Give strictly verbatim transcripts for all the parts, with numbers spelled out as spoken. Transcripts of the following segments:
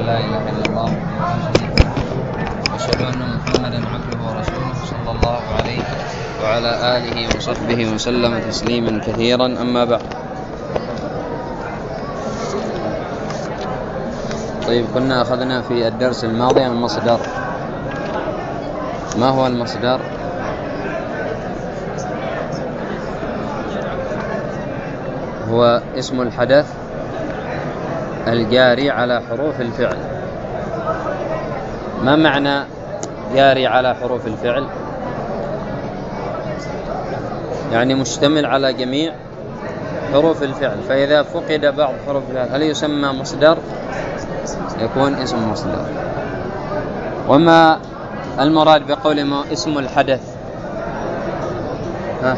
أن لا إله إلا الله وأشهد أن محمدا عبده ورسوله صلى الله عليه وعلى آله وصحبه وسلم تسليما كثيرا. أما بعد، طيب كنا أخذنا في الدرس الماضي المصدر. ما هو المصدر؟ هو اسم الحدث الجاري على حروف الفعل. ما معنى جاري على حروف الفعل؟ يعني مشتمل على جميع حروف الفعل، فإذا فقد بعض حروف الفعل هل يسمى مصدر؟ يكون اسم مصدر. وما المراد بقول ما اسم الحدث؟ ها؟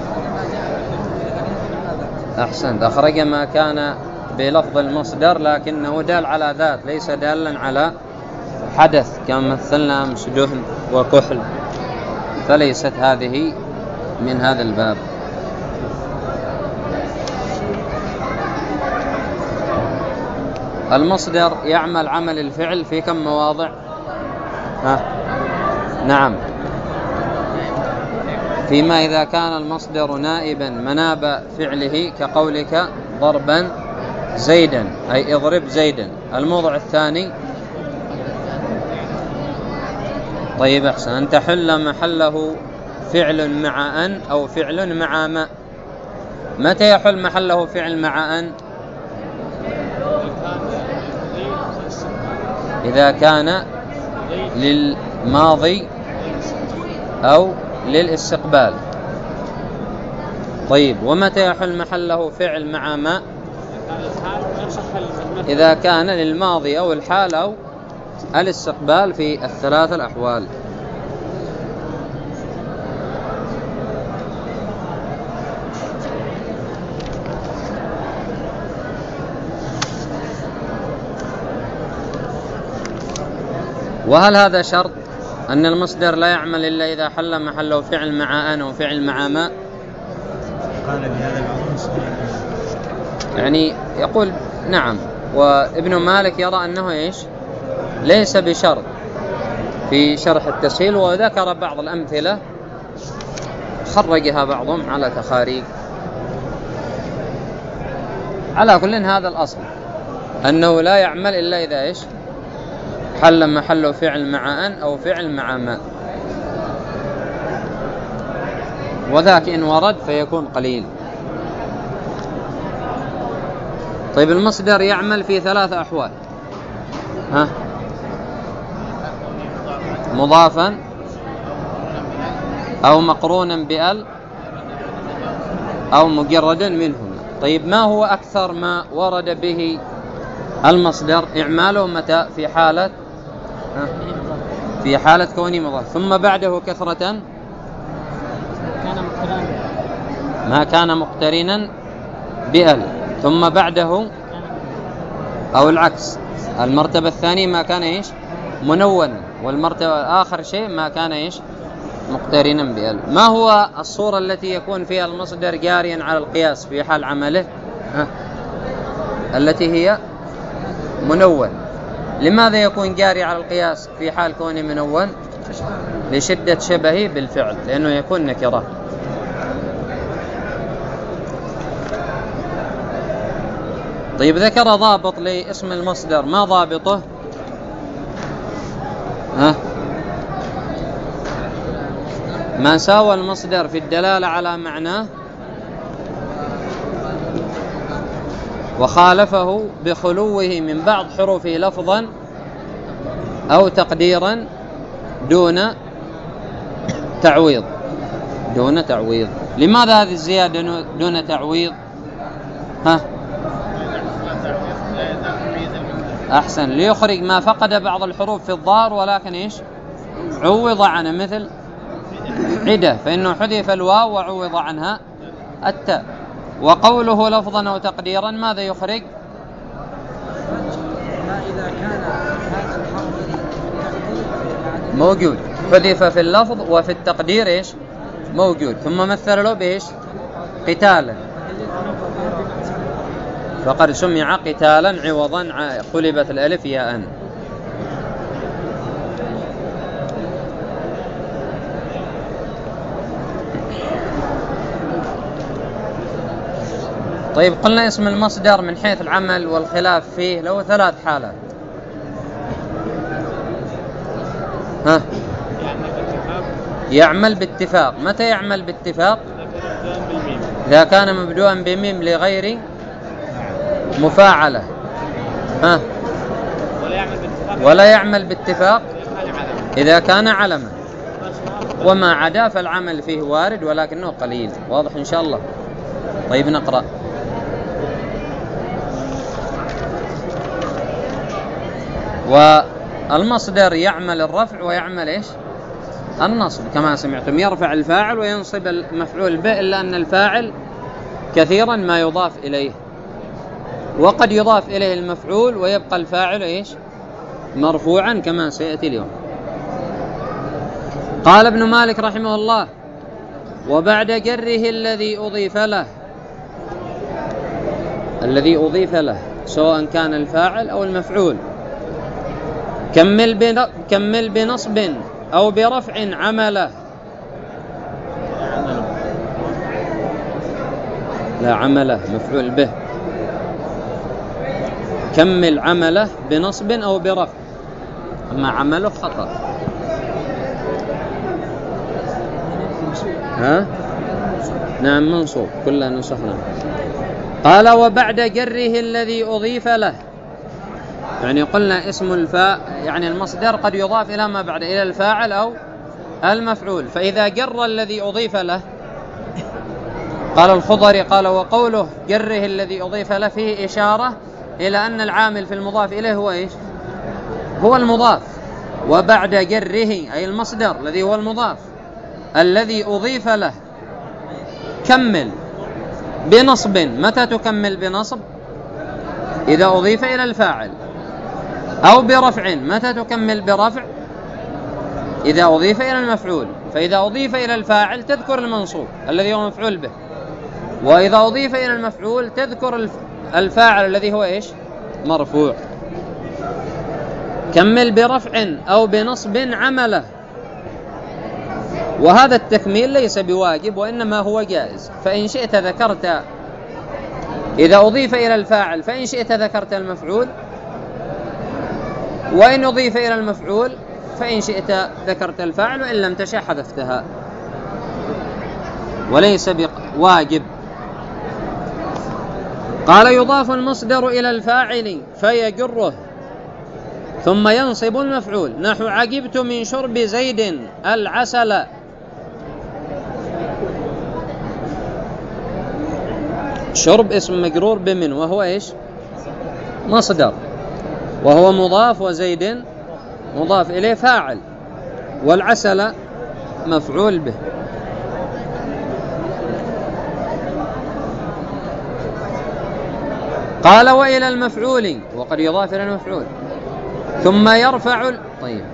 أحسنت، أخرج ما كان بلفظ المصدر لكنه دال على ذات، ليس دالا على حدث كما مثلنا أمس دهن وكحل، فليست هذه من هذا الباب. المصدر يعمل عمل الفعل في كم مواضع؟ ها؟ نعم، فيما إذا كان المصدر نائبا مناب فعله كقولك ضربا زيدا، أي اضرب زيدا. الموضع الثاني، طيب أحسن، أن تحل محله فعل مع أن أو فعل مع ما. متى يحل محله فعل مع أن؟ إذا كان للماضي أو للاستقبال. طيب، ومتى يحل محله فعل مع ما؟ إذا كان للماضي أو الحال أو الاستقبال، في الثلاث الأحوال. وهل هذا شرط أن المصدر لا يعمل إلا إذا حل محله فعل مع أن أو فعل مع ما؟ قال بهذا بعضهم يعني يقول نعم، وابن مالك يرى أنه إيش؟ ليس بشرط في شرح التسهيل، وذكر بعض الأمثلة خرجها بعضهم على تخاريج. على كل هذا الأصل أنه لا يعمل إلا إذا إيش؟ حل محله فعل مع أن أو فعل مع ما، وذاك إن ورد فيكون قليل. طيب، المصدر يعمل في ثلاث أحوال. ها؟ مضافا أو مقرونا بأل أو مجردا منهما. طيب، ما هو أكثر ما ورد به المصدر إعماله؟ متى؟ في حالة ها؟ في حالة كونه مضاف، ثم بعده كثرة ما كان مقترنا بأل، ثم بعده أو العكس، المرتبة الثانية ما كان إيش؟ منونا، والمرتبة آخر شيء ما كان إيش؟ مقترنا بأل. ما هو الصورة التي يكون فيها المصدر جاريا على القياس في حال عمله؟ ها؟ التي هي منون. لماذا يكون جاري على القياس في حال كونه منون؟ لشدة شبهه بالفعل، لأنه يكون نكرة. طيب، ذكر ضابط لاسم المصدر، ما ضابطه؟ ها؟ ما ساوى المصدر في الدلالة على معناه وخالفه بخلوه من بعض حروفه لفظا أو تقديرا دون تعويض. دون تعويض. لماذا هذه الزيادة دون تعويض؟ ها؟ أحسن، ليخرج ما فقد بعض الحروف في الظاهر ولكن إيش؟ عوض عنها، مثل عدة فإنه حذف الواو وعوض عنها التاء. وقوله لفظا أو تقديرا ماذا يخرج؟ إذا كان هذا الحرف موجود، حذف في اللفظ وفي التقدير إيش؟ موجود. ثم مثل له بإيش؟ قتالا. فقد سمع قتالا عوضا قلبت الألف ياء. طيب قلنا اسم المصدر من حيث العمل والخلاف فيه له ثلاث حالات. ها؟ يعمل باتفاق. متى يعمل باتفاق؟ إذا كان مبدوءا بميم لغير مفاعلة. ها؟ ولا يعمل باتفاق إذا كان علما، وما عدا فالعمل فيه وارد ولكنه قليل. واضح إن شاء الله؟ طيب نقرأ. والمصدر يعمل الرفع ويعمل إيش؟ النصب كما سمعتم، يرفع الفاعل وينصب المفعول به، إلا أن الفاعل كثيرا ما يضاف إليه، وقد يضاف إليه المفعول ويبقى الفاعل إيش؟ مرفوعا كما سيأتي اليوم. قال ابن مالك رحمه الله: وبعد جره الذي أضيف له، الذي أضيف له سواء كان الفاعل أو المفعول، كمل كمل بنصب أو برفع عمله. لا، عمله مفعول به. كمل عمله بنصب أو برفع، أما عمله خطأ. ها؟ نعم منصوب، كلها نسخنا. قال: وبعد جره الذي أضيف له، يعني قلنا اسم الفاء يعني المصدر قد يضاف إلى ما بعد، إلى الفاعل أو المفعول، فإذا جر الذي أضيف له، قال الخضري قال: وقوله جره الذي أضيف له فيه إشارة إلى أن العامل في المضاف إليه هو إيش؟ هو المضاف. وبعد جره أي المصدر الذي هو المضاف الذي أضيف له كمل بنصب. متى تكمل بنصب؟ إذا أضيف إلى الفاعل. أو برفع. متى تكمل برفع؟ إذا أضيف إلى المفعول. فإذا أضيف إلى الفاعل تذكر المنصوب الذي هو مفعول به، وإذا أضيف إلى المفعول تذكر الفاعل الذي هو إيش؟ مرفوع. كمل برفع أو بنصب عمله. وهذا التكميل ليس بواجب وإنما هو جائز، فإن شئت ذكرت إذا أضيف إلى الفاعل، فإن شئت ذكرت المفعول، وإن أضيف إلى المفعول فإن شئت ذكرت الفاعل، وإن لم تشأ حذفتها، وليس بواجب. قال: يضاف المصدر إلى الفاعل فيجره ثم ينصب المفعول، نحو عجبت من شرب زيد العسل. شرب اسم مجرور بمن، وهو إيش؟ مصدر، وهو مضاف، وزيد مضاف إليه فاعل، والعسل مفعول به. قال: وإلى المفعول، وقد يضاف إلى المفعول. ثم يرفع طيب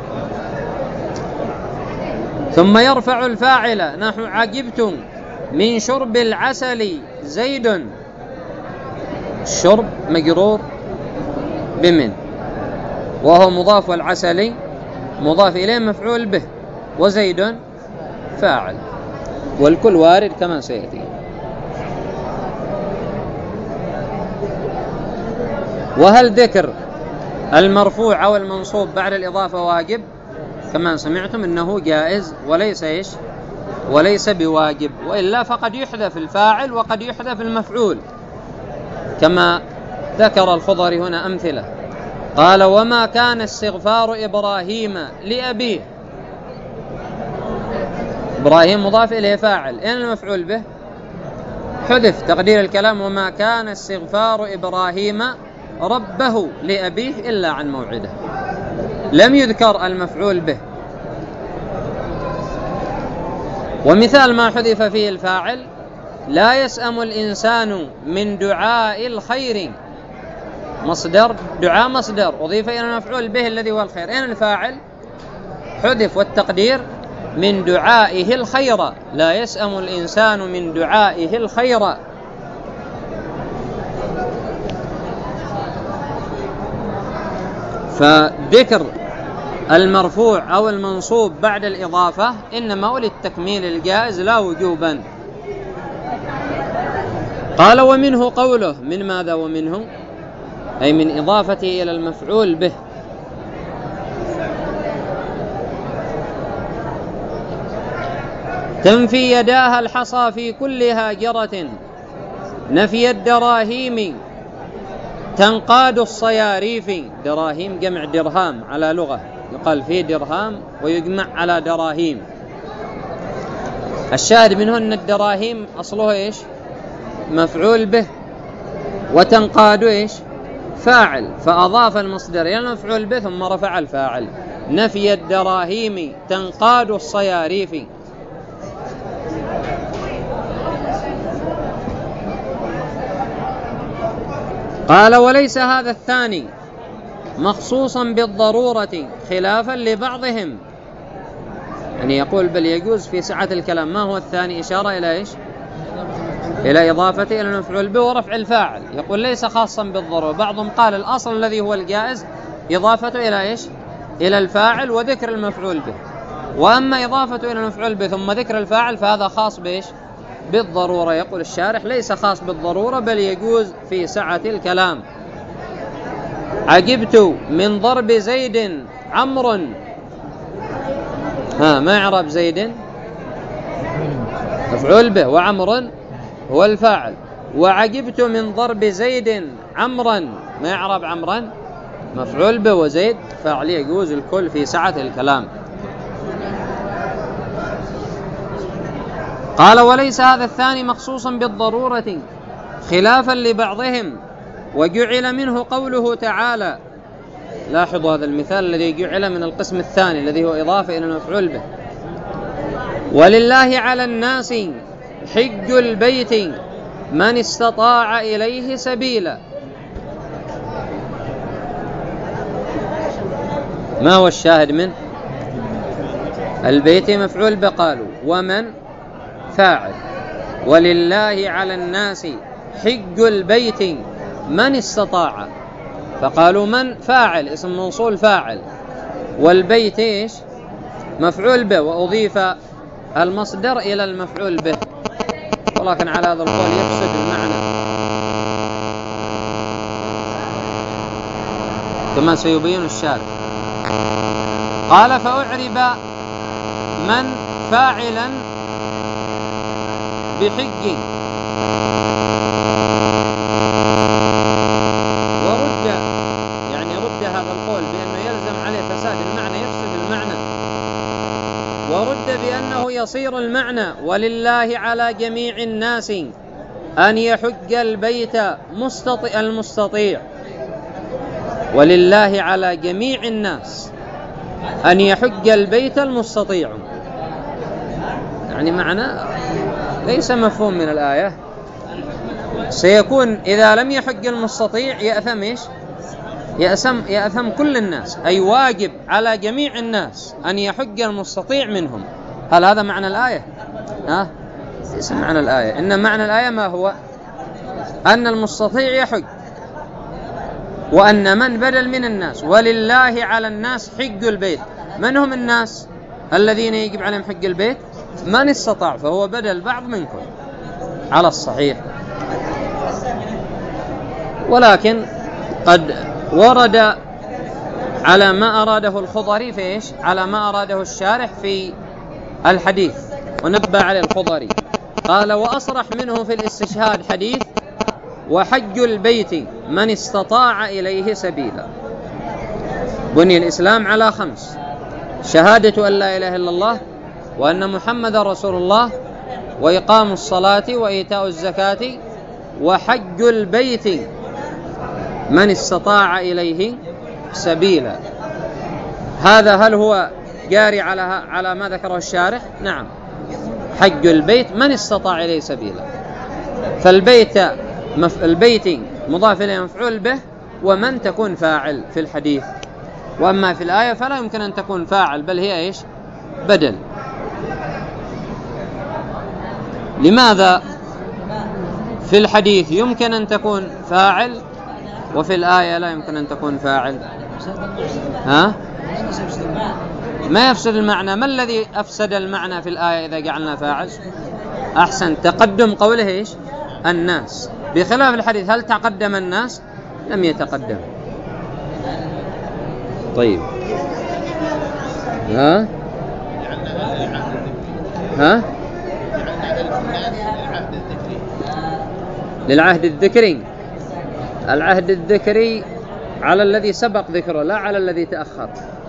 ثم يرفع الفاعل، نحو عجبتم من شرب العسل زيد. الشرب مجرور بمن، وهو مضاف، والعسل مضاف إليه مفعول به، وزيد فاعل، والكل وارد كما سيأتي. وهل ذكر المرفوع أو المنصوب بعد الإضافة واجب؟ كما سمعتم إنه جائز وليس إيش؟ وليس بواجب، وإلا فقد يحذف الفاعل وقد يحذف المفعول، كما ذكر الخضري هنا أمثلة. قال: وما كان استغفار إبراهيم لأبيه. إبراهيم مضاف إليه فاعل، أين المفعول به؟ حذف. تقدير الكلام: وما كان استغفار إبراهيم ربه لأبيه إلا عن موعده. لم يذكر المفعول به. ومثال ما حذف فيه الفاعل: لا يسأم الإنسان من دعاء الخير. مصدر، دعاء مصدر أضيف إلى المفعول به الذي هو الخير، أين الفاعل؟ حذف، والتقدير من دعائه الخير. لا يسأم الإنسان من دعائه الخير. فذكر المرفوع أو المنصوب بعد الإضافة إنما للتكميل الجائز لا وجوبا. قال ومنه قوله، من ماذا ومنه؟ أي من إضافته إلى المفعول به. تنفي يداها الحصى في كل هاجرة، نفي الدراهيم تنقاد الصياريف. دراهيم جمع درهام على لغة، يقال فيه درهام ويجمع على دراهيم. الشاهد منه أن الدراهيم أصله إيش؟ مفعول به، وتنقاد إيش؟ فاعل، فأضاف المصدر إلى المفعول به ثم رفع الفاعل. نفي الدراهيم تنقاد الصياريف. قال وليس هذا الثاني مخصوصا بالضرورة خلافا لبعضهم. يعني يقول بل يجوز في سعة الكلام. ما هو الثاني؟ إشارة إلى إيش؟ إلى إضافته إلى المفعول به ورفع الفاعل. يقول ليس خاصا بالضرورة. بعضهم قال الأصل الذي هو الجائز إضافته إلى إيش؟ إلى الفاعل وذكر المفعول به. وأما إضافته إلى المفعول به ثم ذكر الفاعل فهذا خاص بإيش؟ بالضرورة. يقول الشارح ليس خاص بالضرورة بل يجوز في سعة الكلام. عجبت من ضرب زيد عمرو. ها ما إعراب زيد؟ مفعول به، وعمرو هو الفاعل. وعجبت من ضرب زيد عمرا، ما إعراب عمرا؟ مفعول به وزيد فاعل. يجوز الكل في سعة الكلام. قال وليس هذا الثاني مخصوصا بالضرورة خلافا لبعضهم، وجعل منه قوله تعالى. لاحظوا هذا المثال الذي جعل من القسم الثاني الذي هو إضافة إلى المفعول به. ولله على الناس حج البيت من استطاع إليه سبيلا. ما هو الشاهد منه؟ البيت مفعول به قالوا، ومن فاعل. ولله على الناس حج البيت من استطاع، فقالوا من فاعل اسم موصول فاعل، والبيت إيش؟ مفعول به، وأضيف المصدر إلى المفعول به. ولكن على هذا القول يفسد المعنى كما سيبين الشارح. قال فأعرب من فاعلا بحج، ورد يعني رد هذا القول بأنه يلزم عليه فساد المعنى، يفسد المعنى، ورد بأنه يصير المعنى ولله على جميع الناس أن يحج البيت مستطيع المستطيع. ولله على جميع الناس أن يحج البيت المستطيع، يعني معنى ليس مفهوم من الآية. سيكون إذا لم يحج المستطيع يأثم إيش؟ يأثم, يأثم كل الناس، أي واجب على جميع الناس أن يحج المستطيع منهم. هل هذا معنى الآية؟ ها؟ ليس معنى الآية. إن معنى الآية ما هو؟ أن المستطيع يحج، وأن من بدل من الناس. ولله على الناس حج البيت. من هم الناس الذين يجب عليهم حج البيت؟ من استطاع، فهو بدل بعض منكم على الصحيح. ولكن قد ورد على ما أراده الخضري في إيش؟ على ما أراده الشارح في الحديث، ونبه عليه الخضري. قال وأصرح منه في الاستشهاد حديث وحج البيت من استطاع إليه سبيلا. بني الإسلام على خمس: شهادة أن لا إله إلا الله وأن محمد رسول الله، وإقام الصلاة وإيتاء الزكاة، وحج البيت من استطاع إليه سبيلا. هذا هل هو جاري على على ما ذكره الشارح؟ نعم، حج البيت من استطاع إليه سبيلا. فالبيت مف... البيت مضاف إليه مفعول به، ومن تكون فاعل في الحديث. وأما في الآية فلا يمكن أن تكون فاعل، بل هي إيش؟ بدل. لماذا في الحديث يمكن أن تكون فاعل وفي الآية لا يمكن أن تكون فاعل؟ ها؟ ما يفسد المعنى. ما الذي أفسد المعنى في الآية إذا جعلنا فاعل؟ أحسن، تقدم قوله إيش؟ الناس، بخلاف الحديث هل تقدم الناس؟ لم يتقدم. طيب ها ها للعهد الذكري. العهد الذكري على الذي سبق ذكره لا على الذي تأخر.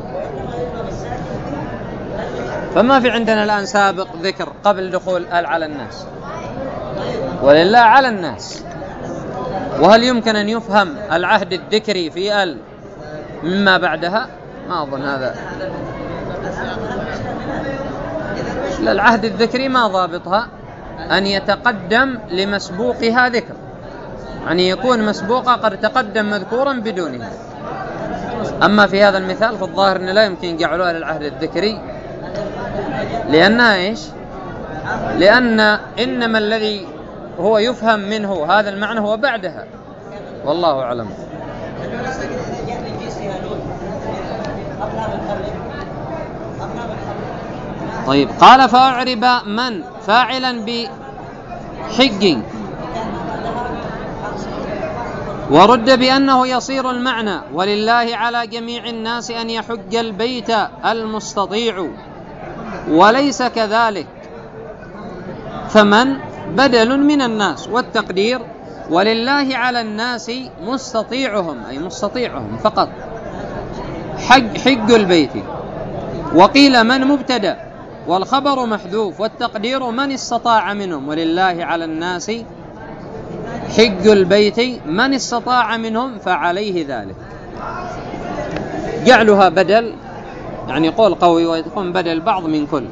فما في عندنا الآن سابق ذكر قبل دخول ال على الناس، ولله على الناس. وهل يمكن أن يفهم العهد الذكري في ال مما بعدها؟ ما أظن هذا. العهد الذكري ما ضابطها أن يتقدم لمسبوقها ذكر، يعني يكون مسبوقة قد تقدم مذكورا بدونه. أما في هذا المثال فالظاهر أنه لا يمكن جعلها للعهد الذكري، لأنها إيش؟ لأن إنما الذي هو يفهم منه هذا المعنى هو بعدها، والله أعلم. طيب قال فأعرب من فاعلا بحج ورد بأنه يصير المعنى ولله على جميع الناس أن يحج البيت المستطيع، وليس كذلك فمن بدل من الناس، والتقدير ولله على الناس مستطيعهم أي مستطيعهم فقط حج, حج البيت. وقيل من مبتدأ والخبر محذوف، والتقدير من استطاع منهم، ولله على الناس حج البيت من استطاع منهم فعليه ذلك. جعلها بدل يعني قول قوي ويكون بدل بعض من كل.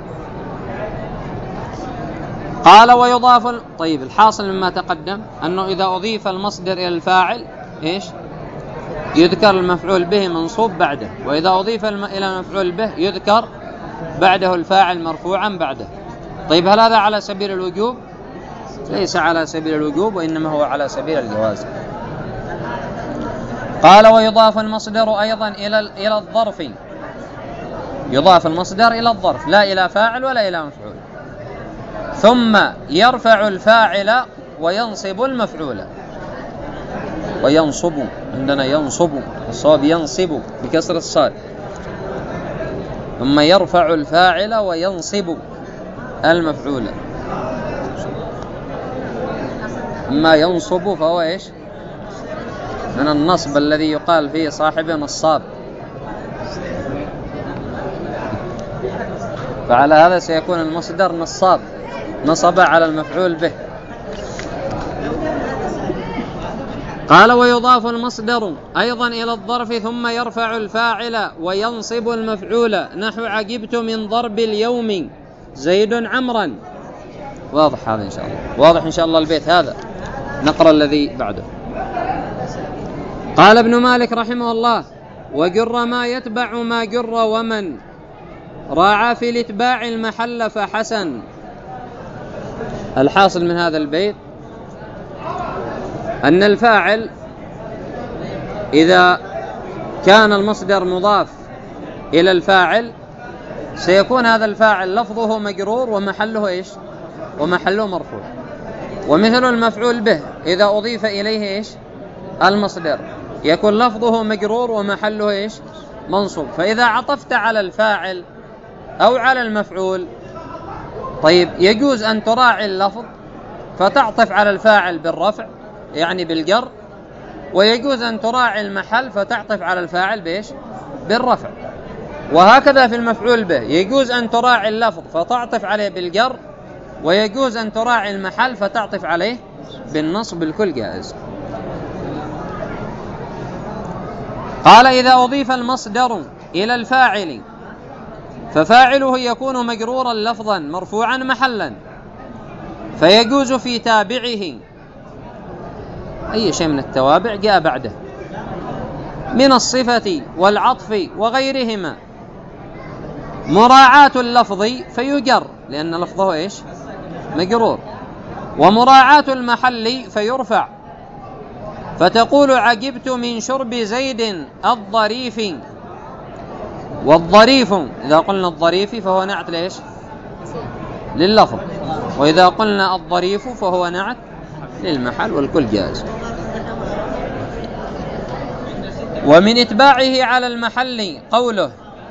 قال ويضاف. طيب الحاصل مما تقدم أنه إذا أضيف المصدر إلى الفاعل إيش؟ يذكر المفعول به منصوب بعده، وإذا أضيف إلى المفعول به يذكر بعده الفاعل مرفوعا بعده. طيب هل هذا على سبيل الوجوب؟ ليس على سبيل الوجوب، وإنما هو على سبيل الجواز. قال ويضاف المصدر أيضا إلى إلى الظرف، يضاف المصدر إلى الظرف لا إلى فاعل ولا إلى مفعول. ثم يرفع الفاعل وينصب المفعول، وينصب عندنا ينصب، الصواب ينصب بكسر الصاد. ثم يرفع الفاعل وينصب المفعول. أما ينصب فهو إيش؟ من النصب الذي يقال فيه صاحب نصاب، فعلى هذا سيكون المصدر نصاب، نصب على المفعول به. قال ويضاف المصدر أيضا إلى الظرف ثم يرفع الفاعل وينصب المفعول، نحو عجبت من ضرب اليوم زيد عمرا. واضح هذا إن شاء الله، واضح إن شاء الله البيت هذا. نقرأ الذي بعده. قال ابن مالك رحمه الله وجر ما يتبع ما جر ومن راعى في الاتباع المحل فحسن. الحاصل من هذا البيت أن الفاعل إذا كان المصدر مضاف إلى الفاعل سيكون هذا الفاعل لفظه مجرور ومحله إيش؟ ومحله مرفوع. ومثل المفعول به إذا أضيف إليه إيش؟ المصدر يكون لفظه مجرور ومحله إيش؟ منصوب. فإذا عطفت على الفاعل أو على المفعول طيب يجوز أن تراعي اللفظ فتعطف على الفاعل بالرفع يعني بالجر، ويجوز أن تراعي المحل فتعطف على الفاعل بإيش؟ بالرفع. وهكذا في المفعول به يجوز أن تراعي اللفظ فتعطف عليه بالجر، ويجوز أن تراعي المحل فتعطف عليه بالنصب، الكل جائز. قال إذا أضيف المصدر إلى الفاعل ففاعله يكون مجرورا لفظا مرفوعا محلا، فيجوز في تابعه أي شيء من التوابع جاء بعده من الصفة والعطف وغيرهما مراعاة اللفظ فيجر لأن لفظه إيش؟ مجرور، ومراعاة المحل فيرفع فتقول عجبت من شرب زيد الظريف. والظريف إذا قلنا الظريف فهو نعت ليش؟ لللفظ. وإذا قلنا الظريف فهو نعت للمحل، والكل جائز. ومن إتباعه على المحل قوله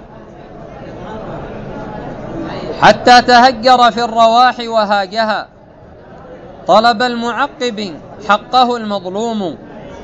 حتى تهجر في الرواح وهاجها طلب المعقب حقه المظلوم.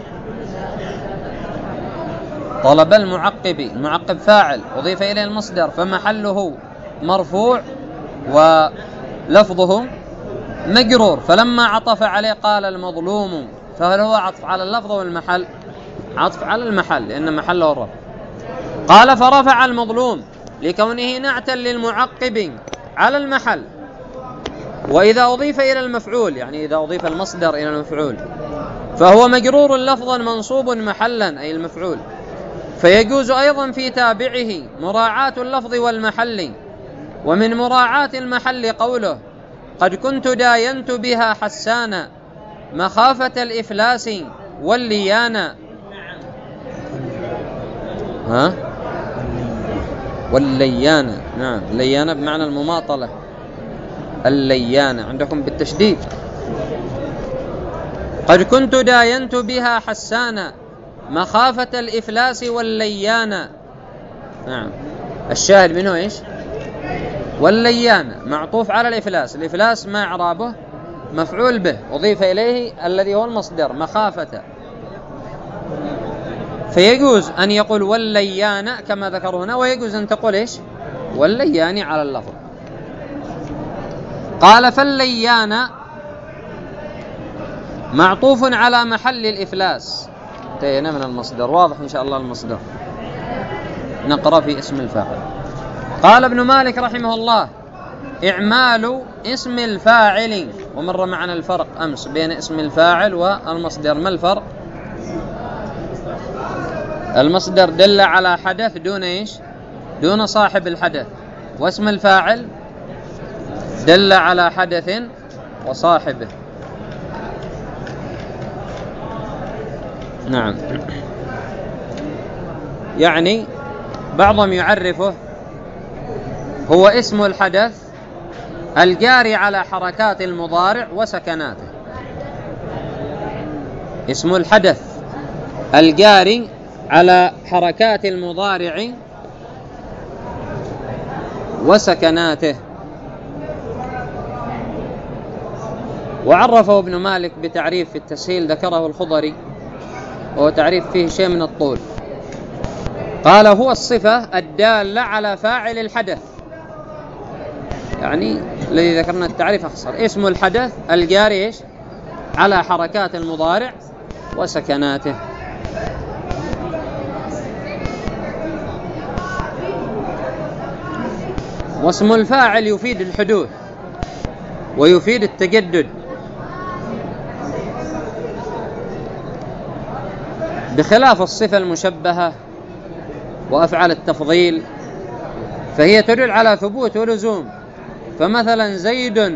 طلب المعقب، المعقب فاعل أضيف إليه المصدر فمحله مرفوع ولفظه مجرور، فلما عطف عليه قال المظلوم، فهل هو عطف على اللفظ والمحل؟ عطف على المحل لأن محله الرفع. قال فرفع المظلوم لكونه نعتا للمعقب على المحل. وإذا أضيف إلى المفعول، يعني إذا أضيف المصدر إلى المفعول، فهو مجرور لفظا منصوب محلا أي المفعول، فيجوز أيضا في تابعه مراعاة اللفظ والمحل. ومن مراعاة المحل قوله قد كنت داينت بها حسانا مخافة الإفلاس والليانا. ها؟ والليانة، نعم، الليانة بمعنى المماطلة، الليانة عندكم بالتشديد. قد كنت داينت بها حسانا مخافة الإفلاس والليانة. نعم، الشاهد منه إيش؟ والليانة معطوف على الإفلاس. الإفلاس ما إعرابه؟ مفعول به أضيف إليه الذي هو المصدر مخافة، فيجوز أن يقول والليانة كما ذكر هنا، ويجوز أن تقول إيش؟ والليان على اللفظ. قال فالليان معطوف على محل الإفلاس. انتهينا من المصدر، واضح إن شاء الله المصدر. نقرأ في اسم الفاعل. قال ابن مالك رحمه الله إعمال اسم الفاعل. ومر معنا الفرق أمس بين اسم الفاعل والمصدر. ما الفرق؟ المصدر دل على حدث دون إيش؟ دون صاحب الحدث. واسم الفاعل دل على حدث وصاحبه. نعم، يعني بعضهم يعرفه هو اسم الحدث الجاري على حركات المضارع وسكناته. اسم الحدث الجاري على حركات المضارع وسكناته. وعرفه ابن مالك بتعريف في التسهيل ذكره الخضري، وهو تعريف فيه شيء من الطول. قال هو الصفة الدالة على فاعل الحدث، يعني الذي ذكرنا التعريف أخصر. اسم الحدث الجاري إيش؟ على حركات المضارع وسكناته. واسم الفاعل يفيد الحدوث ويفيد التجدد، بخلاف الصفة المشبهة وأفعال التفضيل فهي تدل على ثبوت ولزوم. فمثلا زيد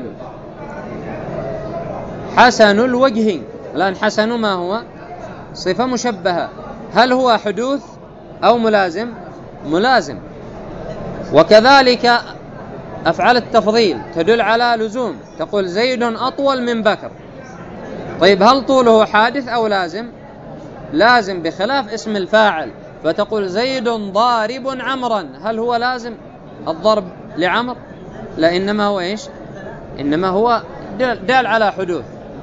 حسن الوجه، الآن حسن ما هو؟ صفة مشبهة، هل هو حدوث أو ملازم؟ ملازم. وكذلك أفعال التفضيل تدل على لزوم، تقول زيد أطول من بكر. طيب هل طوله حادث أو لازم؟ لازم، بخلاف اسم الفاعل، فتقول زيد ضارب عمرا، هل هو لازم الضرب لعمر؟ لا، إنما هو إيش؟ إنما هو دال على حدوث.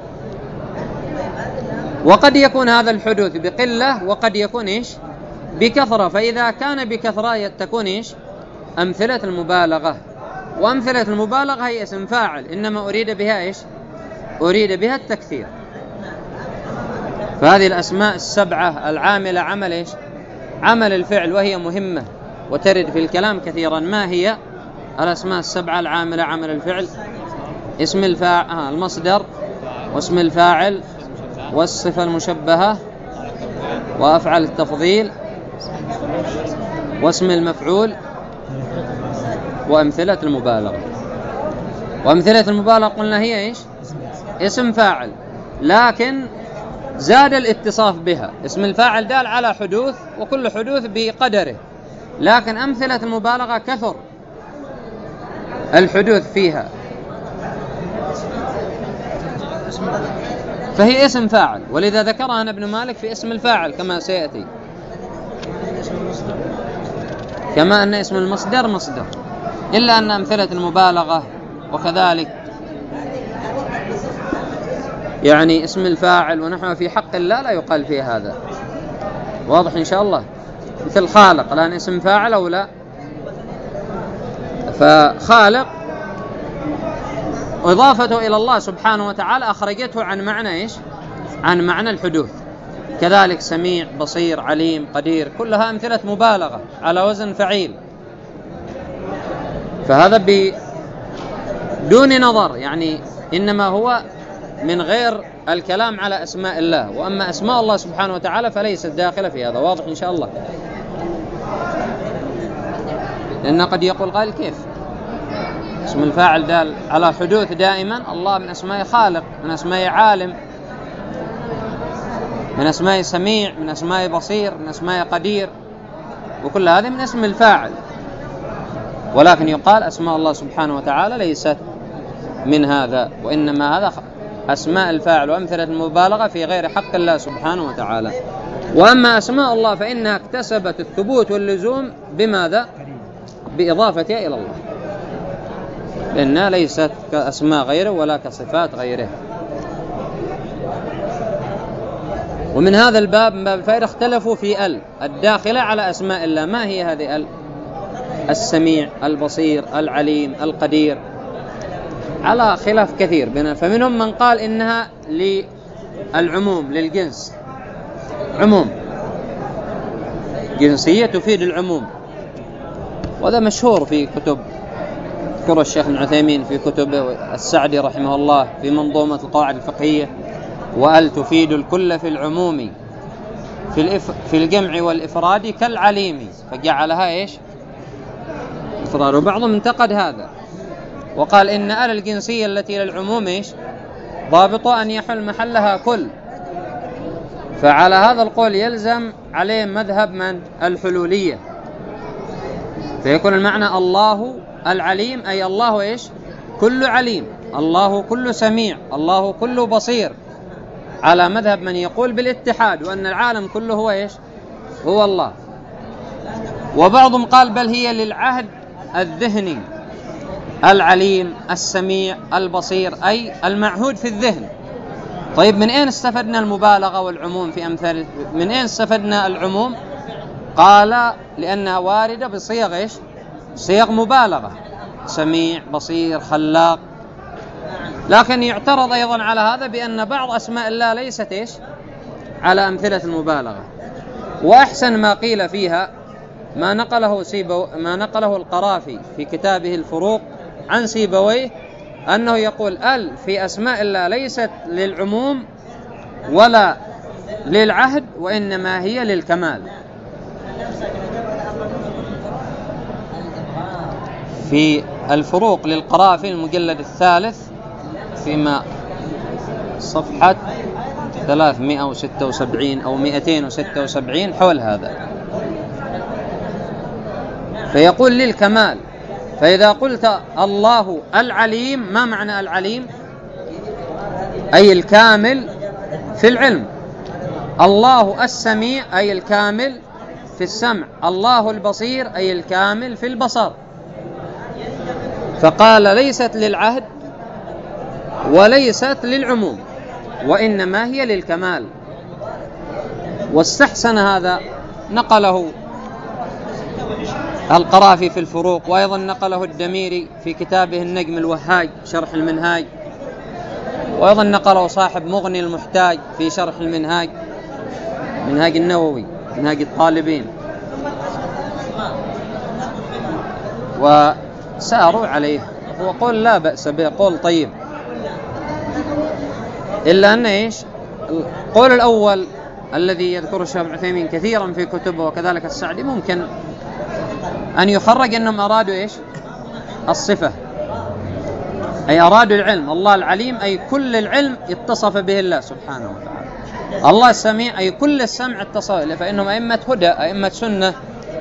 وقد يكون هذا الحدوث بقلة وقد يكون إيش؟ بكثرة. فإذا كان بكثرة تكون إيش؟ أمثلة المبالغة. وأمثلة المبالغة هي اسم فاعل، إنما أريد بها إيش؟ أريد بها التكثير. فهذه الأسماء السبعة العاملة عمل إيش؟ عمل الفعل، وهي مهمة وترد في الكلام كثيرا. ما هي الأسماء السبعة العاملة عمل الفعل؟ اسم الفاعل، آه المصدر، واسم الفاعل، والصفة المشبهة، وأفعل التفضيل، واسم المفعول، وأمثلة المبالغة. وأمثلة المبالغة قلنا هي إيش؟ اسم فاعل، لكن زاد الاتصاف بها. اسم الفاعل دال على حدوث، وكل حدوث بقدره، لكن أمثلة المبالغة كثر الحدوث فيها، فهي اسم فاعل، ولذا ذكرها ابن مالك في اسم الفاعل كما سيأتي، كما أن اسم المصدر مصدر، إلا أن أمثلة المبالغة وكذلك يعني اسم الفاعل ونحن في حق الله لا يقال فيه هذا. واضح إن شاء الله؟ مثل خالق، الآن اسم فاعل أو لا؟ فخالق إضافته إلى الله سبحانه وتعالى أخرجته عن معنى إيش؟ عن معنى الحدوث. كذلك سميع، بصير، عليم، قدير، كلها أمثلة مبالغة على وزن فعيل، فهذا بدون نظر، يعني إنما هو من غير الكلام على أسماء الله، وأما أسماء الله سبحانه وتعالى فليست داخلة في هذا. واضح إن شاء الله؟ لأن قد يقول قائل كيف اسم الفاعل دال على حدوث دائما؟ الله من أسماء خالق، من أسماء عالم، من أسماء سميع، من أسماء بصير، من أسماء قدير، وكل هذه من اسم الفاعل، ولكن يقال أسماء الله سبحانه وتعالى ليست من هذا، وإنما هذا أسماء الفاعل وأمثلة المبالغة في غير حق الله سبحانه وتعالى. وأما أسماء الله فإنها اكتسبت الثبوت واللزوم بماذا؟ بإضافتها إلى الله، لأنها ليست كأسماء غيره ولا كصفات غيره. ومن هذا الباب من باب الفائدة اختلفوا في ال الداخلة على أسماء الله. ما هي هذه ال؟ السميع، البصير، العليم، القدير، على خلاف كثير بنا. فمنهم من قال إنها للعموم، للجنس، عموم جنسية تفيد العموم، وهذا مشهور في كتب ذكر الشيخ ابن عثيمين في كتب السعدي رحمه الله في منظومة القواعد الفقهية، وأل تفيد الكل في العموم في, الإف في الجمع والإفراد كالعليم، فجعلها إيش؟ إفراد. وبعضهم انتقد هذا وقال إن أل الجنسية التي للعموم إيش؟ ضابط أن يحل محلها كل، فعلى هذا القول يلزم عليه مذهب من؟ الحلولية، فيكون المعنى الله العليم أي الله إيش؟ كل عليم، الله كل سميع، الله كل بصير، على مذهب من يقول بالاتحاد وأن العالم كله هو إيش؟ هو الله. وبعضهم قال بل هي للعهد الذهني، العليم، السميع، البصير، أي المعهود في الذهن. طيب من أين استفدنا المبالغة والعموم في أمثال؟ من أين استفدنا العموم؟ قال لأنها واردة بصيغ إيش؟ صيغ مبالغة، سميع، بصير، خلاق. لكن يعترض أيضا على هذا بأن بعض أسماء الله ليست إيش؟ على أمثلة المبالغة. وأحسن ما قيل فيها ما نقله سيبو ما نقله القرافي في كتابه الفروق عن سيبويه، أنه يقول ال في أسماء الله ليست للعموم ولا للعهد، وإنما هي للكمال. في الفروق للقرافي المجلد الثالث فيما صفحة ثلاثمائة وستة وسبعين أو مئتين وستة وسبعين حول هذا، فيقول للكمال. فإذا قلت الله العليم، ما معنى العليم؟ أي الكامل في العلم. الله السميع أي الكامل في السمع. الله البصير أي الكامل في البصر. فقال ليست للعهد وليست للعموم، وإنما هي للكمال. واستحسن هذا، نقله القرافي في الفروق، وأيضا نقله الدميري في كتابه النجم الوهاج شرح المنهاج، وأيضا نقله صاحب مغني المحتاج في شرح المنهاج، منهاج النووي، منهاج الطالبين، وساروا عليه. هو قول لا بأس به، قول طيب، إلا أن إيش؟ القول الأول الذي يذكره الشيخ ابن عثيمين كثيرا في كتبه وكذلك السعدي ممكن أن يخرج أنهم أرادوا إيش؟ الصفة، أي أرادوا العلم. الله العليم أي كل العلم اتصف به الله سبحانه وتعالى، الله السميع أي كل السمع اتصل، فإنهم أئمة هدى أئمة سنة،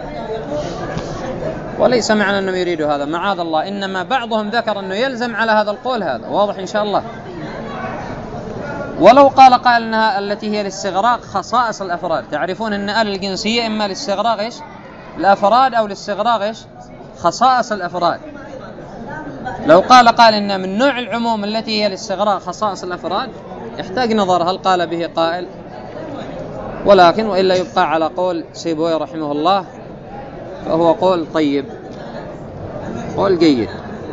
وليس معنى أنهم يريدوا هذا معاذ الله، إنما بعضهم ذكر أنه يلزم على هذا القول، هذا واضح إن شاء الله. ولو قال قال أنها التي هي للاستغراق خصائص الأفراد، تعرفون أن ال الجنسية إما للاستغراق إيش الأفراد أو للاستغراق إيش خصائص الأفراد. لو قال قال إن من نوع العموم التي هي للاستغراق خصائص الأفراد يحتاج نظر هل قال به قائل، ولكن وإلا يبقى على قول سيبويه رحمه الله، فهو قول طيب، قول جيد.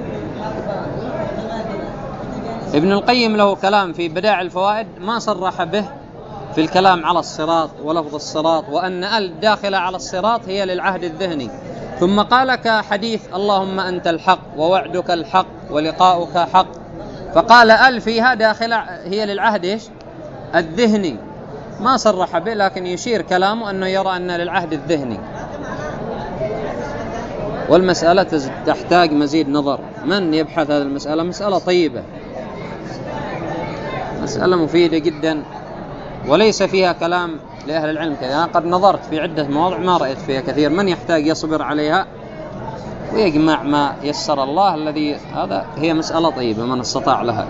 ابن القيم له كلام في بدائع الفوائد ما صرح به في الكلام على الصراط ولفظ الصراط، وأن ال داخلة على الصراط هي للعهد الذهني، ثم قال كحديث اللهم أنت الحق ووعدك الحق ولقاؤك حق، فقال ال فيها داخلة هي للعهد إيش الذهني، ما صرح به، لكن يشير كلامه أنه يرى أن للعهد الذهني. والمسألة تحتاج مزيد نظر، من يبحث هذه المسألة؟ مسألة طيبة، مسألة مفيدة جدا، وليس فيها كلام لأهل العلم كذا. أنا قد نظرت في عدة مواضع ما رأيت فيها كثير، من يحتاج يصبر عليها ويجمع ما يسر الله الذي هذا، هي مسألة طيبة من استطاع لها.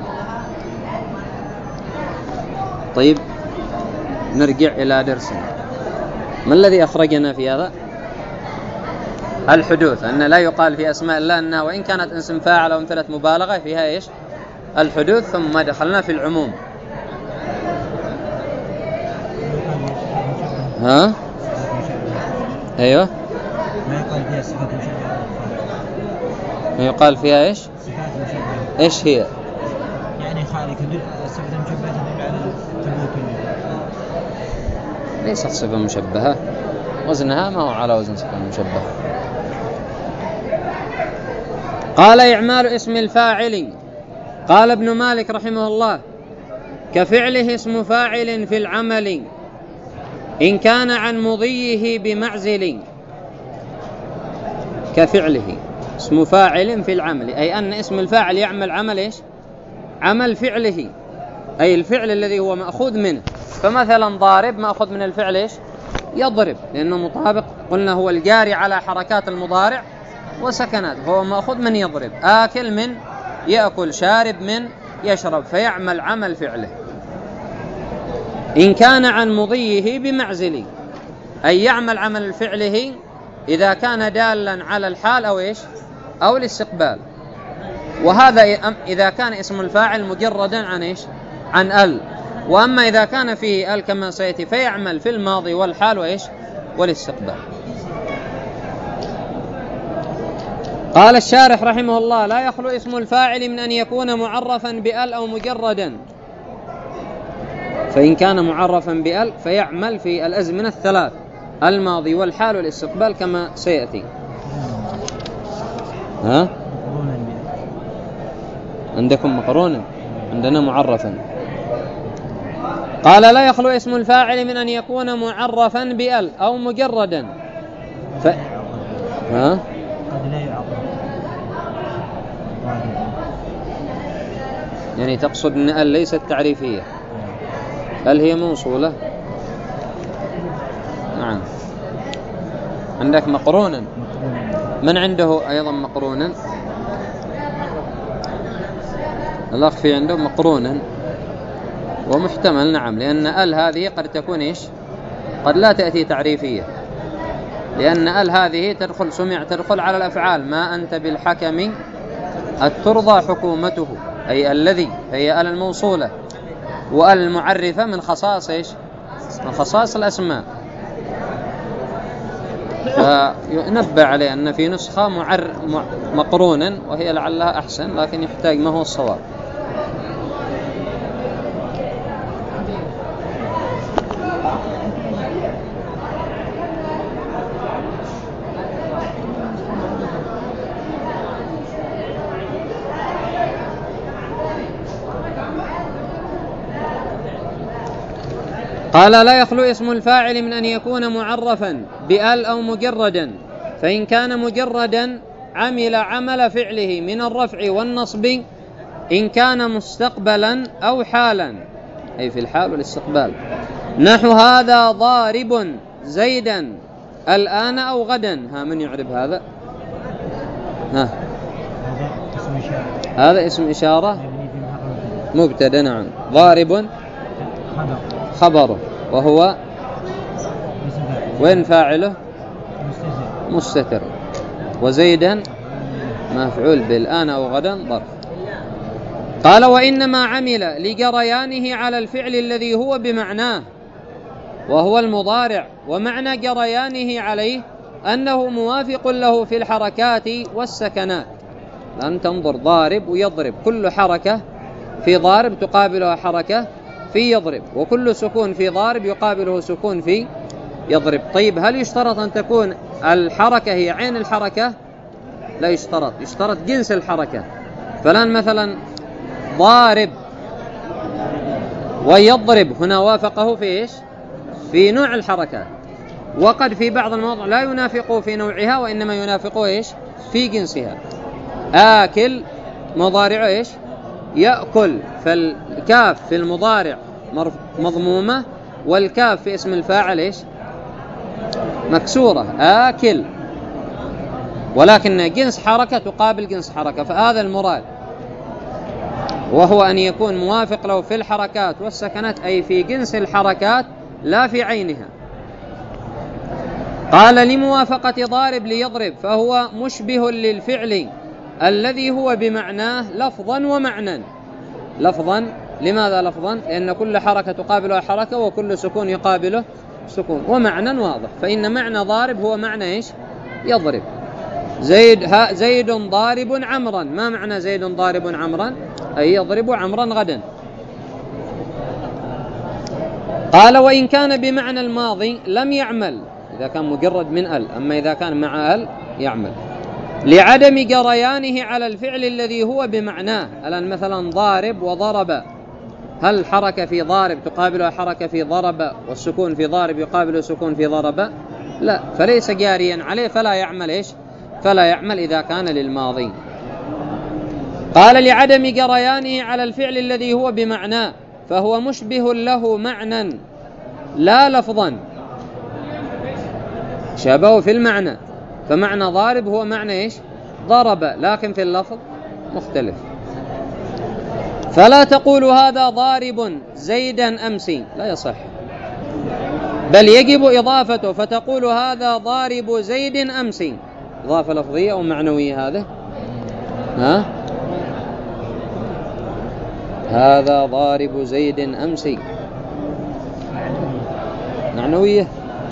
طيب نرجع إلى درسنا. ما الذي أخرجنا في هذا؟ الحدوث، أن لا يقال في أسماء الله أنها وإن كانت اسم فاعل أو مثلة مبالغة فيها إيش الحدوث. ثم دخلنا في العموم. ها أيوة ما يقال فيها صفات مشبهة، ما يقال فيها إيش صفات مشبهة، إيش هي يعني خالق تدل صفة مشبهة تدل على ثبوت، ليست صفة مشبهة، وزنها ما هو على وزن صفة مشبهة. قال إعمال اسم الفاعل. قال ابن مالك رحمه الله كفعله اسم فاعل في العمل إن كان عن مضيه بمعزل. كفعله اسم فاعل في العمل، أي أن اسم الفاعل يعمل عمل إيش عمل فعله، أي الفعل الذي هو مأخوذ منه. فمثلا ضارب مأخوذ من الفعل إيش يضرب، لأنه مطابق، قلنا هو الجاري على حركات المضارع وسكنات، فهو مأخوذ من يضرب. آكل من يأكل، شارب من يشرب، فيعمل عمل فعله. إن كان عن مضيه بمعزل، أي يعمل عمل فعله إذا كان دالا على الحال أو إيش أو الاستقبال. وهذا إذا كان اسم الفاعل مجردا عن إيش عن ال. وأما إذا كان فيه ال كما سيأتي فيعمل في الماضي والحال وإيش والاستقبال. قال الشارح رحمه الله لا يخلو اسم الفاعل من أن يكون معرفا بال أو مجردا، فإن كان معرفا بال فيعمل في الأزمنة الثلاث الماضي والحال والاستقبال كما سيأتي. ها؟ عندكم مقرونا، عندنا معرفا. قال لا يخلو اسم الفاعل من أن يكون معرفا بال أو مجردا ف... ها؟ يعني تقصد أن ال ليست تعريفية، ال هي موصولة. نعم. عندك مقرونا، من عنده أيضا مقرونا؟ الأخ في عنده مقرونا ومحتمل. نعم، لأن ال هذه قد تكون إيش قد لا تأتي تعريفية، لأن ال هذه تدخل سمع تدخل على الأفعال. ما أنت بالحكم الترضى حكومته، أي الذي، هي ال الموصولة، وال المعرفة من خصائص إيش من خصائص الأسماء. فينبه عليه أن في نسخة معر مقرونا وهي لعلها أحسن، لكن يحتاج ما هو الصواب. قال لا يخلو اسم الفاعل من أن يكون معرفا بال أو مجردا، فإن كان مجردا عمل عمل فعله من الرفع والنصب إن كان مستقبلا أو حالا، أي في الحال والاستقبال. نحو هذا ضارب زيدا الآن أو غدا. ها من يعرب هذا؟ ها هذا اسم إشارة مبتدأ. نعم. ضارب خبره وهو وين فاعله؟ مستتر. وزيدا مفعول بالآن أو غدا ظرف. قال وإنما عمل لجريانه على الفعل الذي هو بمعناه وهو المضارع، ومعنى جريانه عليه أنه موافق له في الحركات والسكنات. لأن تنظر ضارب ويضرب، كل حركة في ضارب تقابلها حركة في يضرب، وكل سكون في ضارب يقابله سكون في يضرب. طيب هل يشترط أن تكون الحركة هي عين الحركة؟ لا يشترط، يشترط جنس الحركة. فلان مثلا ضارب ويضرب هنا وافقه في إيش؟ في نوع الحركة، وقد في بعض المواضع لا ينافقه في نوعها وإنما ينافقه إيش؟ في جنسها. آكل مضارع إيش؟ يأكل، فالكاف في المضارع مضمومة والكاف في اسم الفاعل إيش؟ مكسورة، آكل، ولكن جنس حركة تقابل جنس حركة، فهذا المراد، وهو أن يكون موافق له في الحركات والسكنات، أي في جنس الحركات لا في عينها. قال لموافقة ضارب ليضرب فهو مشبه للفعل الذي هو بمعناه لفظا ومعنى. لفظا، لماذا لفظا؟ لأن كل حركة تقابلها حركة وكل سكون يقابله سكون. ومعنى واضح، فإن معنى ضارب هو معنى إيش؟ يضرب. زيد ها زيد ضارب عمرا. ما معنى زيد ضارب عمرا؟ أي يضرب عمرا غدا. قال وإن كان بمعنى الماضي لم يعمل إذا كان مجرد من ال، أما إذا كان مع ال يعمل، لعدم جريانه على الفعل الذي هو بمعناه. الآن مثلا ضارب وضرب، هل حركة في ضارب تقابلها حركة في ضرب، والسكون في ضارب يقابل سكون في ضرب؟ لا، فليس جاريا عليه، فلا يعمل إيش؟ فلا يعمل إذا كان للماضي. قال لعدم جريانه على الفعل الذي هو بمعناه فهو مشبه له معنى لا لفظا، شابه في المعنى، فمعنى ضارب هو معنى إيش؟ ضرب، لكن في اللفظ مختلف. فلا تقول هذا ضارب زيدا أمسي، لا يصح، بل يجب إضافته، فتقول هذا ضارب زيد أمسي. إضافة لفظية أو معنوية؟ هذا ها هذا ضارب زيد أمسي، معنوية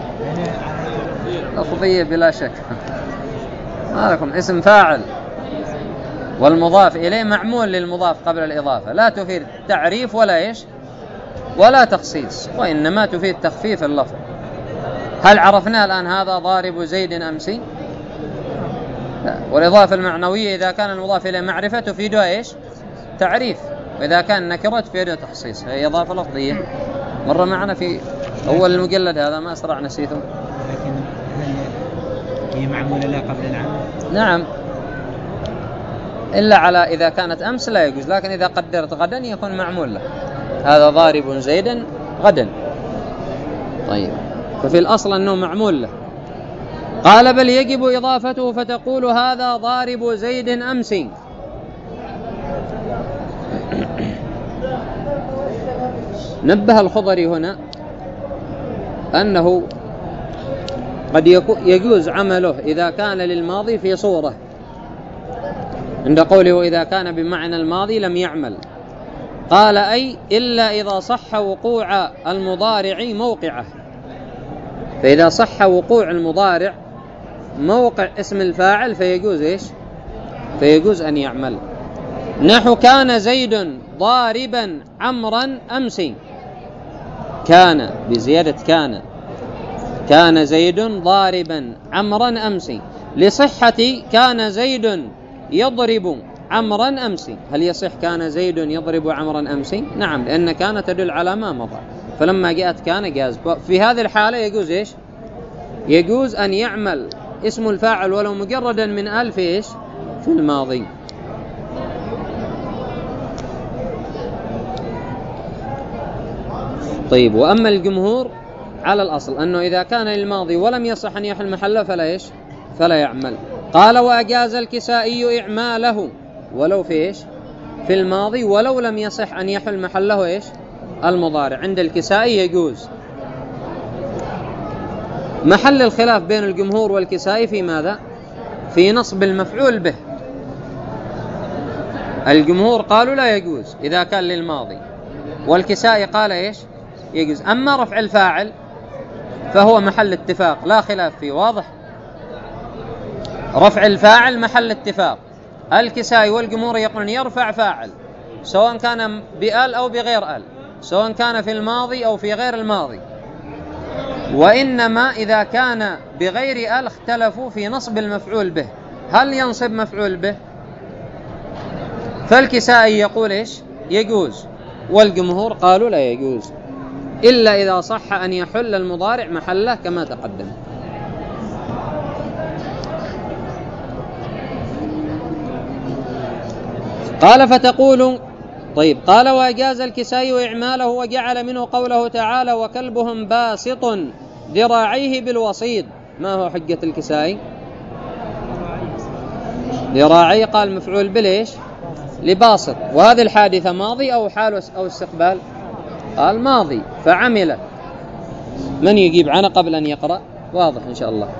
لفظية بلا شك. هذاكم اسم فاعل والمضاف إليه معمول للمضاف قبل الإضافة، لا تفيد تعريف ولا إيش ولا تخصيص، وإنما تفيد تخفيف اللفظ. هل عرفنا الآن هذا ضارب زيد أمسي؟ لا. والإضافة المعنوية إذا كان المضاف إليه معرفة تفيدها إيش؟ تعريف، وإذا كان نكرة تفيدها تخصيص، هي إضافة لفظية. مرة معنا في أول المجلد هذا، ما أسرع نسيته. لكن هل هي معمولة لا قبل العمل؟ نعم، إلا على إذا كانت أمس لا يجوز، لكن إذا قدرت غدا يكون معمول له. هذا ضارب زيدا غدا. طيب، ففي الأصل أنه معمول له. قال بل يجب إضافته، فتقول هذا ضارب زيد أمسي. نبه الخضري هنا أنه قد يجوز عمله إذا كان للماضي في صورة، عند قوله إذا كان بمعنى الماضي لم يعمل. قال أي إلا إذا صح وقوع المضارع موقعه، فإذا صح وقوع المضارع موقع اسم الفاعل فيجوز إيش؟ فيجوز أن يعمل. نحو كان زيد ضاربا عمرا أمسي، كان بزيادة كان، كان زيد ضاربا عمرا أمسي، لصحة كان زيد يضرب عمرا أمسي. هل يصح كان زيد يضرب عمرا أمسي؟ نعم، لأن كان تدل على ما مضى، فلما جاءت كان جاز. في هذه الحالة يجوز إيش؟ يجوز أن يعمل اسم الفاعل ولو مجردا من آل في إيش؟ في الماضي. طيب، وأما الجمهور على الأصل أنه إذا كان الماضي ولم يصح أن يحل محله فلا إيش؟ فلا يعمل. قال: وأجاز الكسائي إعماله ولو في إيش؟ في الماضي، ولو لم يصح أن يحل محله إيش؟ المضارع. عند الكسائي يجوز. محل الخلاف بين الجمهور والكسائي في ماذا؟ في نصب المفعول به. الجمهور قالوا لا يجوز إذا كان للماضي، والكسائي قال إيش؟ يجوز. أما رفع الفاعل فهو محل اتفاق لا خلاف فيه، واضح؟ رفع الفاعل محل اتفاق. الكسائي والجمهور يقولون يرفع فاعل سواء كان بآل أو بغير آل، سواء كان في الماضي أو في غير الماضي، وإنما إذا كان بغير آل اختلفوا في نصب المفعول به، هل ينصب مفعول به؟ فالكسائي يقول إيش؟ يجوز، والجمهور قالوا لا يجوز إلا إذا صح أن يحل المضارع محله كما تقدم. قال: فتقول. طيب، قال: وأجاز الكسائي إعماله وجعل منه قوله تعالى: وكلبهم باسط ذراعيه بالوصيد. ما هو حجة الكسائي؟ ذراعي قال مفعول بليش؟ لباسط. وهذه الحادثة ماضي أو حال أو استقبال؟ قال ماضي، فعمل. من يجيب عنه قبل أن يقرأ؟ واضح إن شاء الله.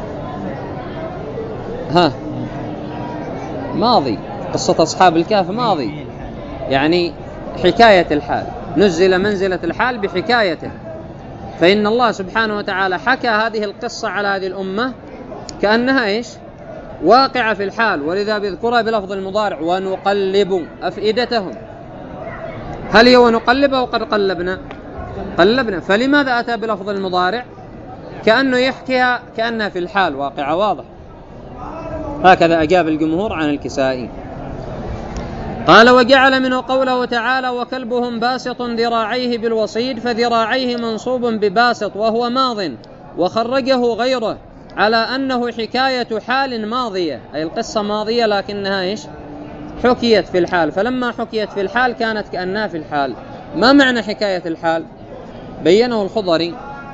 ها، ماضي. قصة أصحاب الكهف ماضي، يعني حكاية الحال، نزل منزلة الحال بحكايته. فإن الله سبحانه وتعالى حكى هذه القصة على هذه الأمة كأنها إيش؟ واقعة في الحال، ولذا بيذكرها بلفظ المضارع: ونقلب أفئدتهم. هل هي ونقلب أو قد قلبنا؟ قلبنا. فلماذا أتى بلفظ المضارع؟ كأنه يحكيها كأنها في الحال واقعة، واضح. هكذا أجاب الجمهور عن الكسائي. قال: وجعل منه قوله تعالى: وكلبهم باسط ذراعيه بالوصيد. فذراعيه منصوب بباسط وهو ماض، وخرجه غيره على أنه حكاية حال ماضية، أي القصة ماضية لكنها إيش؟ حكيت في الحال. فلما حكيت في الحال كانت كأنها في الحال. ما معنى حكاية الحال؟ بينه الخضري.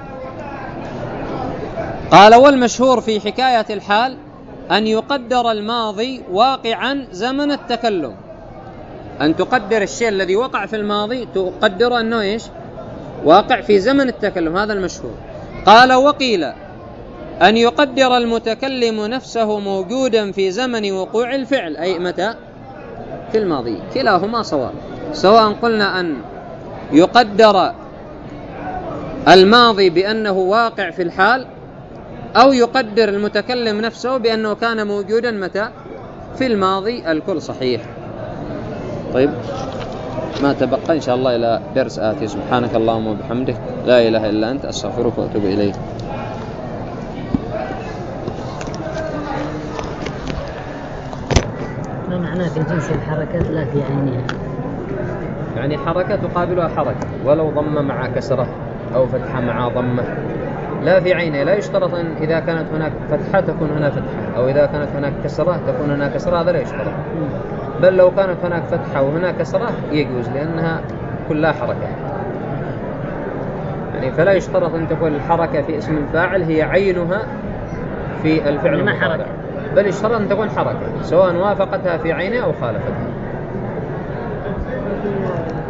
قال: والمشهور في حكاية الحال أن يقدر الماضي واقعا زمن التكلم، أن تقدر الشيء الذي وقع في الماضي تقدر أنه إيش؟ واقع في زمن التكلم، هذا المشهور. قال: وقيل أن يقدر المتكلم نفسه موجودا في زمن وقوع الفعل، أي متى؟ في الماضي. كلاهما صواب، سواء قلنا أن يقدر الماضي بأنه واقع في الحال، أو يقدر المتكلم نفسه بأنه كان موجودا متى؟ في الماضي. الكل صحيح. طيب، ما تبقى إن شاء الله إلى درس آتي. سبحانك اللهم وبحمدك، لا إله إلا أنت، أستغفرك وأتوب إليك. ما معناه في جنس الحركات لا في عينها؟ يعني حركة تقابلها حركة، ولو ضم مع كسرة أو فتحة مع ضمة، لا في عينه. لا يشترط أن إذا كانت هناك فتحة تكون هنا فتحة، أو إذا كانت هناك كسرة تكون هنا كسرة، هذا لا يشترط. بل لو كانت هناك فتحة وهنا كسرة يجوز، لأنها كلها حركة. يعني فلا يشترط أن تكون الحركة في اسم الفاعل هي عينها في الفعل المضارع، بل يشترط أن تكون حركة سواء وافقتها في عينها أو خالفتها.